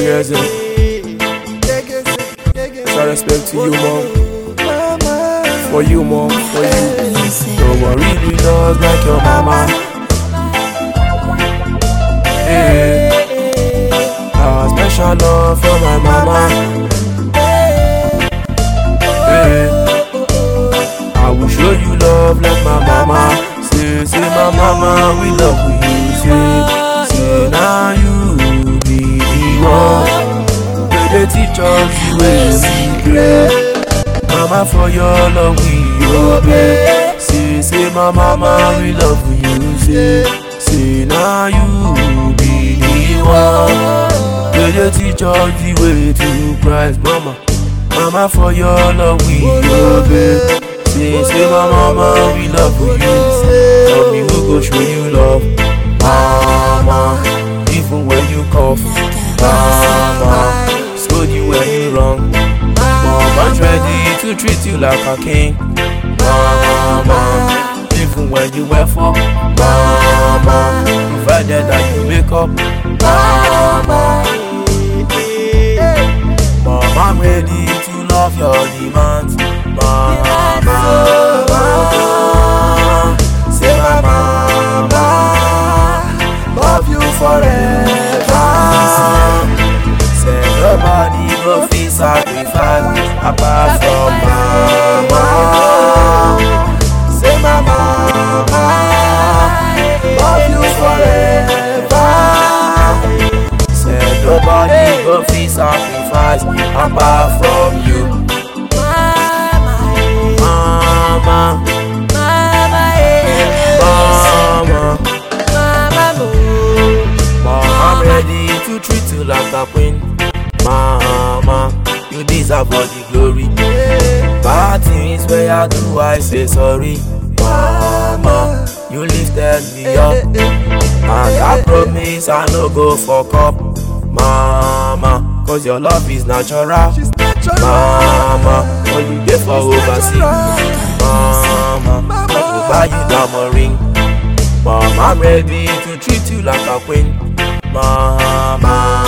So respect to you, mom. For you, mom, for you. No one really does like your mama. Hey, I special love for my mama. Hey, I will show you love like my mama. Say my mama, we love you. Say now you be the one. They teach us the way we pray. Mama, for your love we obey. Say my mama, we love you. Say now you be the one. They teach us the way to Christ. Mama, for your love we obey. Say my mama, we love you. Tell me who go show you love. Mama, even when you cough. Mama, scold you when you wrong. Mama's ready to treat you like a king. Mama, even when you wear for. Mama, provided that you wake up. Mama, I'm ready to love your demands. Mama, say my mama, love you forever. Say nobody go feel sacrifice apart from mama. Say my mama, love you forever. Say nobody go feel sacrifice apart from you. Mama, I'm ready to treat you like a queen. Mama, you deserve all the glory. Bad things where I do, I say sorry. Mama, you lifted me up, and I promise I no go fuck up. Mama, cause your love is natural. Mama, when you get for overseas. Mama, I will buy you diamond ring. Mama, I'm ready to treat you like a queen. Mama,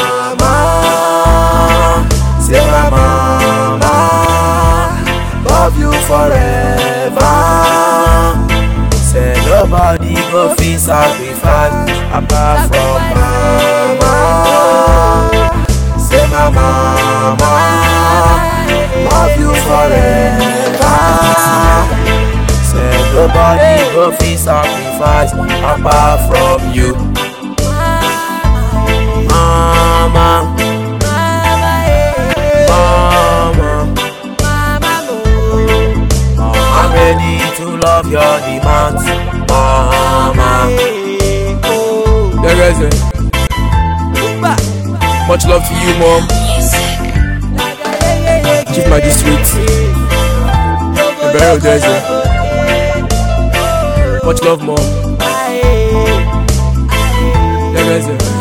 say my mama, love you forever. Say nobody go feel sacrifice apart from mama. Say my mama, love you forever. Say nobody go feel sacrifice apart from you. Mama, I'm ready to love your demands. Mama, much love to you, mom. Keep my sweet. Very desert. Much love, mom.